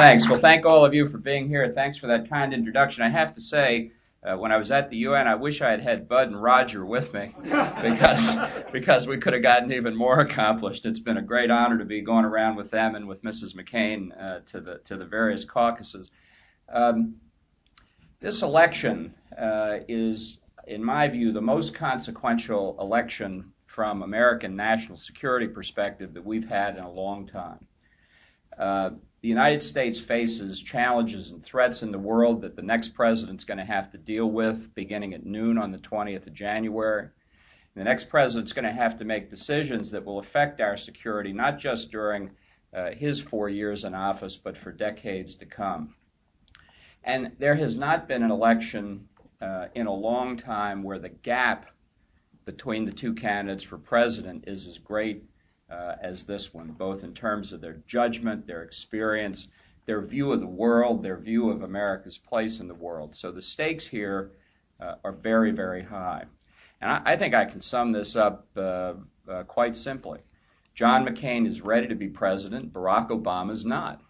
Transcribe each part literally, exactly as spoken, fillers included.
Thanks. Well, thank all of you for being here. Thanks for that kind introduction. I have to say, uh, when I was at the U N, I wish I had had Bud and Roger with me because because we could have gotten even more accomplished. It's been a great honor to be going around with them and with Missus McCain uh, to the to the various caucuses. Um, this election uh, is, in my view, the most consequential election from American national security perspective that we've had in a long time. Uh, the United States faces challenges and threats in the world that the next president's going to have to deal with beginning at noon on the twentieth of January. The next president's going to have to make decisions that will affect our security, not just during uh, his four years in office, but for decades to come. And there has not been an election uh, in a long time where the gap between the two candidates for president is as great uh, as this one, both in terms of their judgment, their experience, their view of the world, their view of America's place in the world. So the stakes here uh, are very, very high. And I, I think I can sum this up uh, uh, quite simply. John McCain is ready to be president. Barack Obama is not.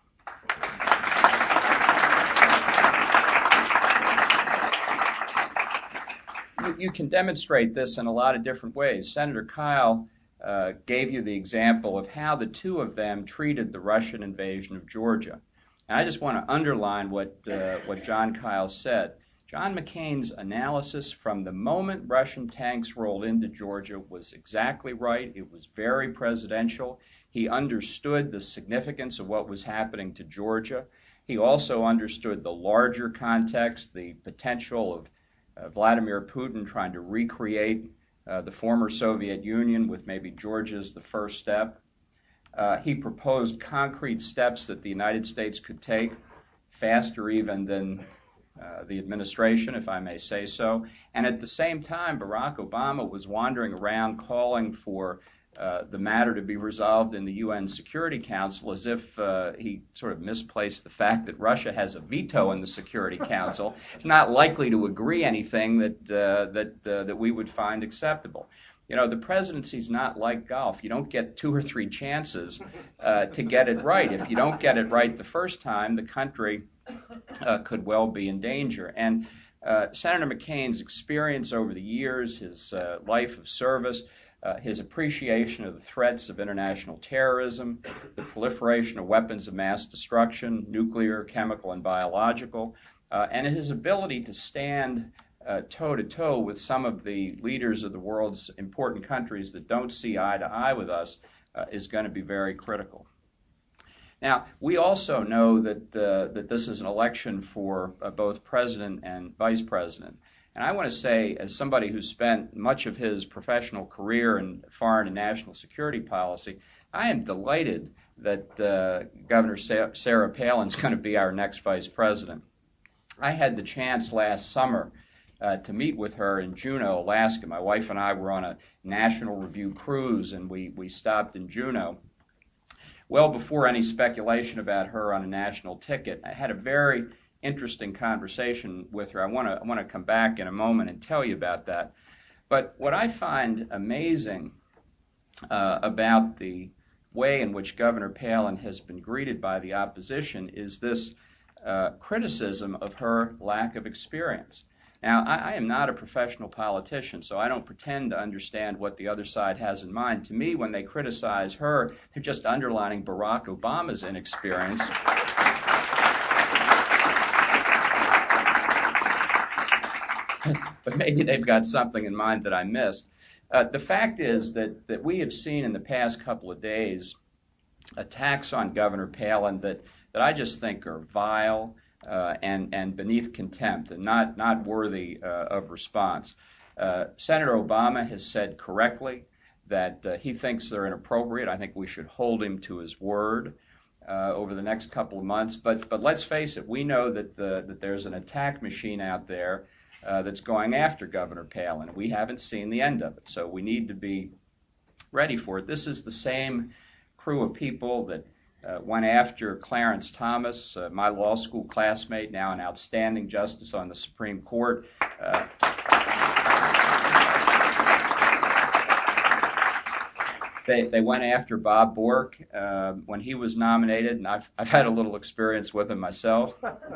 You, you can demonstrate this in a lot of different ways. Senator Kyl uh, gave you the example of how the two of them treated the Russian invasion of Georgia. And I just want to underline what, uh, what John Kyl said. John McCain's analysis from the moment Russian tanks rolled into Georgia was exactly right. It was very presidential. He understood the significance of what was happening to Georgia. He also understood the larger context, the potential of uh, Vladimir Putin trying to recreate uh, the former Soviet Union with maybe Georgia as the first step. Uh, he proposed concrete steps that the United States could take, faster even than Uh, the administration, if I may say so. And at the same time, Barack Obama was wandering around calling for uh, the matter to be resolved in the U N Security Council as if uh, he sort of misplaced the fact that Russia has a veto in the Security Council. It's not likely to agree anything that, uh, that, uh, that we would find acceptable. You know, the presidency's not like golf. You don't get two or three chances uh, to get it right. If you don't get it right the first time, the country Uh, could well be in danger. And uh, Senator McCain's experience over the years, his uh, life of service, uh, his appreciation of the threats of international terrorism, the proliferation of weapons of mass destruction, nuclear, chemical, and biological, uh, and his ability to stand uh, toe-to-toe with some of the leaders of the world's important countries that don't see eye to eye with us uh, is going to be very critical. Now, we also know that uh, that this is an election for uh, both president and vice president. And I want to say, as somebody who spent much of his professional career in foreign and national security policy, I am delighted that uh, Governor Sa- Sarah Palin is going to be our next vice president. I had the chance last summer uh, to meet with her in Juneau, Alaska. My wife and I were on a National Review cruise, and we, we stopped in Juneau. Well before any speculation about her on a national ticket, I had a very interesting conversation with her. I want to I want to come back in a moment and tell you about that. But what I find amazing uh, about the way in which Governor Palin has been greeted by the opposition is this uh, criticism of her lack of experience. Now, I, I am not a professional politician, so I don't pretend to understand what the other side has in mind. To me, when they criticize her, they're just underlining Barack Obama's inexperience. But maybe they've got something in mind that I missed. Uh, the fact is that, that we have seen in the past couple of days attacks on Governor Palin that, that I just think are vile, Uh, and, and beneath contempt and not, not worthy uh, of response. Uh, Senator Obama has said correctly that uh, he thinks they're inappropriate. I think we should hold him to his word uh, over the next couple of months. But, but let's face it, we know that, the, that there's an attack machine out there uh, that's going after Governor Palin. We haven't seen the end of it, so we need to be ready for it. This is the same crew of people that Uh, went after Clarence Thomas, uh, my law school classmate, now an outstanding justice on the Supreme Court. Uh, they, they went after Bob Bork uh, when he was nominated, and I've, I've had a little experience with him myself.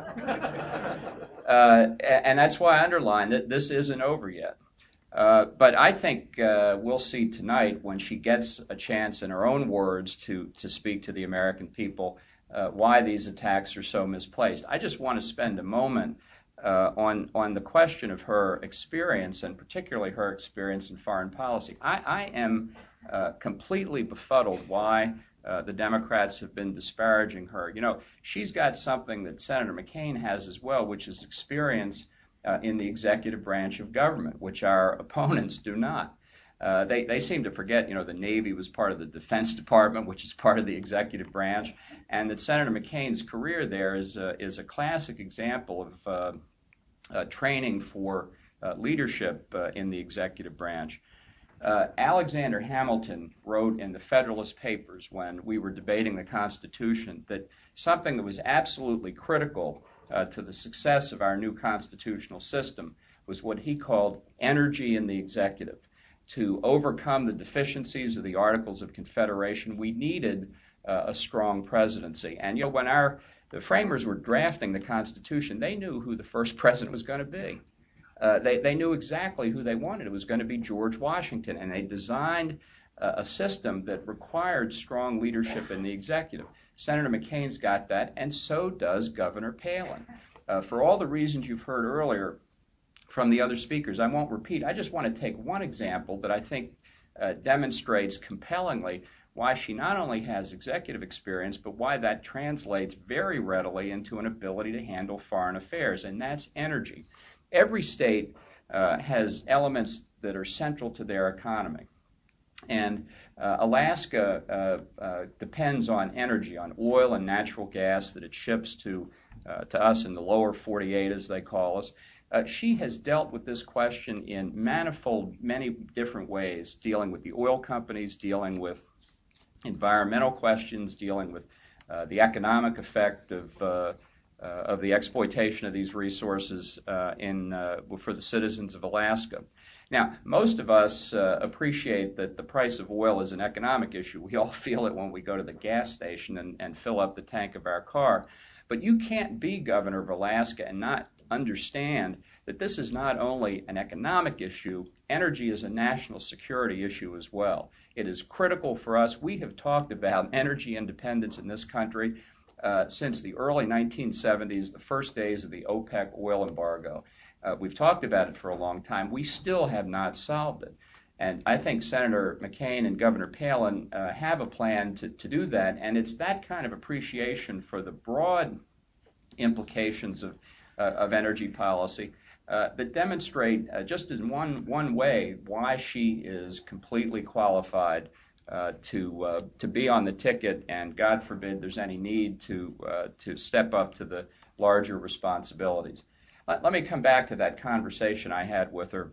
Uh, and that's why I underline that this isn't over yet. Uh, but I think uh, we'll see tonight, when she gets a chance in her own words to, to speak to the American people, uh, why these attacks are so misplaced. I just want to spend a moment uh, on, on the question of her experience, and particularly her experience in foreign policy. I, I am uh, completely befuddled why uh, the Democrats have been disparaging her. You know, she's got something that Senator McCain has as well, which is experience Uh, in the executive branch of government, which our opponents do not. Uh, they, they seem to forget, you know, the Navy was part of the Defense Department, which is part of the executive branch, and that Senator McCain's career there is a, is a classic example of uh, uh, training for uh, leadership uh, in the executive branch. Uh, Alexander Hamilton wrote in the Federalist Papers when we were debating the Constitution that something that was absolutely critical Uh, to the success of our new constitutional system was what he called energy in the executive. To overcome the deficiencies of the Articles of Confederation, we needed uh, a strong presidency. And, you know, when our the framers were drafting the Constitution, they knew who the first president was going to be. Uh, they, they knew exactly who they wanted. It was going to be George Washington, and they designed uh, a system that required strong leadership in the executive. Senator McCain's got that, and so does Governor Palin. Uh, for all the reasons you've heard earlier from the other speakers, I won't repeat. I just want to take one example that I think uh, demonstrates compellingly why she not only has executive experience, but why that translates very readily into an ability to handle foreign affairs, and that's energy. Every state uh, has elements that are central to their economy. And uh, Alaska uh, uh, depends on energy, on oil and natural gas that it ships to uh, to us in the lower forty-eight, as they call us. Uh, she has dealt with this question in manifold, many different ways, dealing with the oil companies, dealing with environmental questions, dealing with uh, the economic effect of uh, uh, of the exploitation of these resources uh, in uh, for the citizens of Alaska. Now, most of us uh, appreciate that the price of oil is an economic issue. We all feel it when we go to the gas station and, and fill up the tank of our car. But you can't be governor of Alaska and not understand that this is not only an economic issue, energy is a national security issue as well. It is critical for us. We have talked about energy independence in this country uh, since the early nineteen seventies, the first days of the OPEC oil embargo. Uh, we've talked about it for a long time. We still have not solved it. And I think Senator McCain and Governor Palin uh, have a plan to, to do that, and it's that kind of appreciation for the broad implications of, uh, of energy policy uh, that demonstrate uh, just in one, one way why she is completely qualified uh, to, uh, to be on the ticket, and God forbid there's any need to, uh, to step up to the larger responsibilities. Let me come back to that conversation I had with her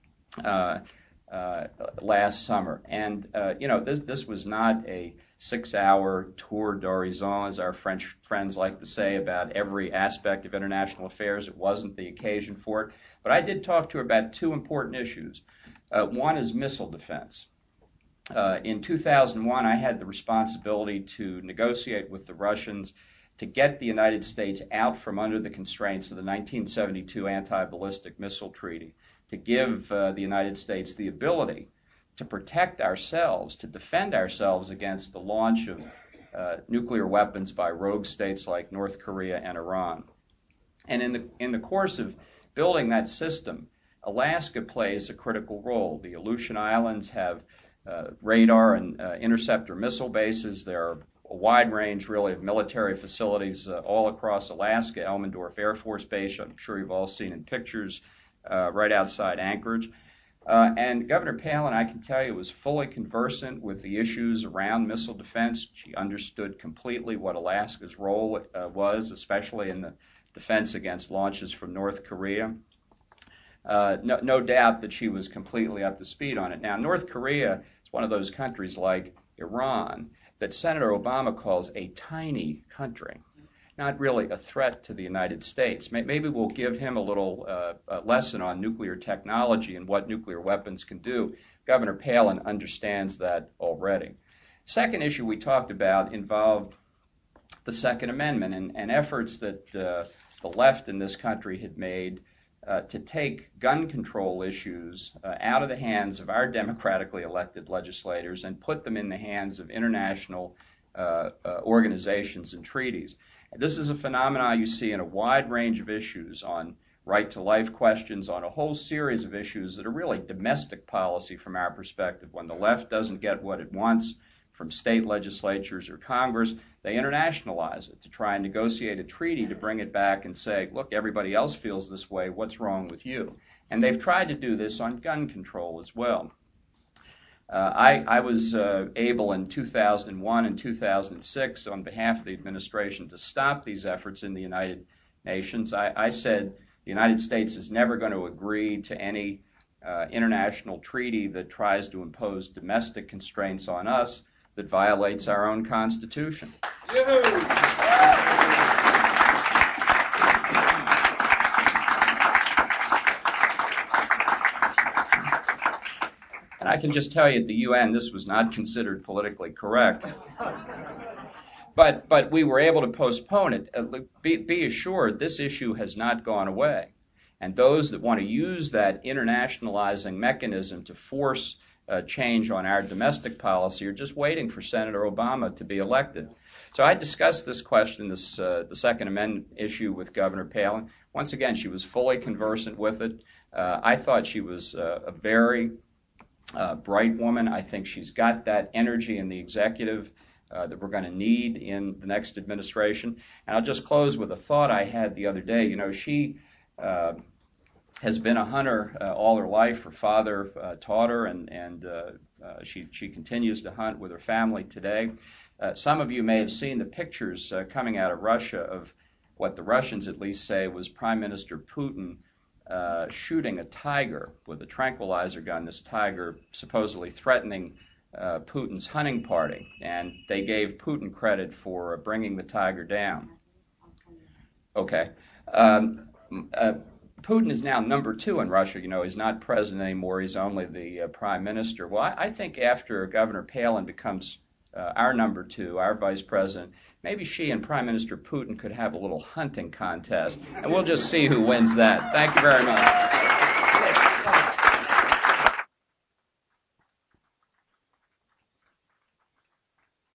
uh, uh, last summer. And, uh, you know, this this was not a six-hour tour d'horizon, as our French friends like to say, about every aspect of international affairs. It wasn't the occasion for it. But I did talk to her about two important issues. Uh, one is missile defense. Uh, in two thousand one, I had the responsibility to negotiate with the Russians to get the United States out from under the constraints of the nineteen seventy-two Anti-Ballistic Missile Treaty, to give uh, the United States the ability to protect ourselves, to defend ourselves against the launch of uh, nuclear weapons by rogue states like North Korea and Iran. And in the, in the course of building that system, Alaska plays a critical role. The Aleutian Islands have uh, radar and uh, interceptor missile bases. There are a wide range, really, of military facilities uh, all across Alaska. Elmendorf Air Force Base, I'm sure you've all seen in pictures, uh, right outside Anchorage. Uh, and Governor Palin, I can tell you, was fully conversant with the issues around missile defense. She understood completely what Alaska's role uh, was, especially in the defense against launches from North Korea. Uh, no, no doubt that she was completely up to speed on it. Now, North Korea is one of those countries like Iran that Senator Obama calls a tiny country. not really a threat to the United States. Maybe we'll give him a little uh, a lesson on nuclear technology and what nuclear weapons can do. Governor Palin understands that already. Second issue we talked about involved the Second Amendment and, and efforts that uh, the left in this country had made uh, to take gun control issues uh, out of the hands of our democratically elected legislators and put them in the hands of international uh, uh, organizations and treaties. And this is a phenomenon you see in a wide range of issues, on right-to-life questions, on a whole series of issues that are really domestic policy from our perspective. When the left doesn't get what it wants from state legislatures or Congress, they internationalize it to try and negotiate a treaty to bring it back and say, look, everybody else feels this way, what's wrong with you? And they've tried to do this on gun control as well. Uh, I, I was uh, able in two thousand one and two thousand six, on behalf of the administration, to stop these efforts in the United Nations. I, I said the United States is never going to agree to any uh, international treaty that tries to impose domestic constraints on us that violates our own Constitution. And I can just tell you at the U N this was not considered politically correct. But, but we were able to postpone it. Uh, be, be assured this issue has not gone away. And those that want to use that internationalizing mechanism to force uh, change on our domestic policy are just waiting for Senator Obama to be elected. So I discussed this question, this uh, the Second Amendment issue, with Governor Palin. Once again, she was fully conversant with it. Uh, I thought she was uh, a very uh, bright woman. I think she's got that energy in the executive Uh, that we're going to need in the next administration. And I'll just close with a thought I had the other day. You know, she uh, has been a hunter uh, all her life. Her father uh, taught her, and, and uh, uh, she, she continues to hunt with her family today. Uh, some of you may have seen the pictures uh, coming out of Russia of what the Russians at least say was Prime Minister Putin uh, shooting a tiger with a tranquilizer gun, this tiger supposedly threatening Uh, Putin's hunting party, and they gave Putin credit for uh, bringing the tiger down. Okay. Um, uh, Putin is now number two in Russia. You know, he's not president anymore. He's only the uh, prime minister. Well, I, I think after Governor Palin becomes uh, our number two, our vice president, maybe she and Prime Minister Putin could have a little hunting contest, and we'll just see who wins that. Thank you very much.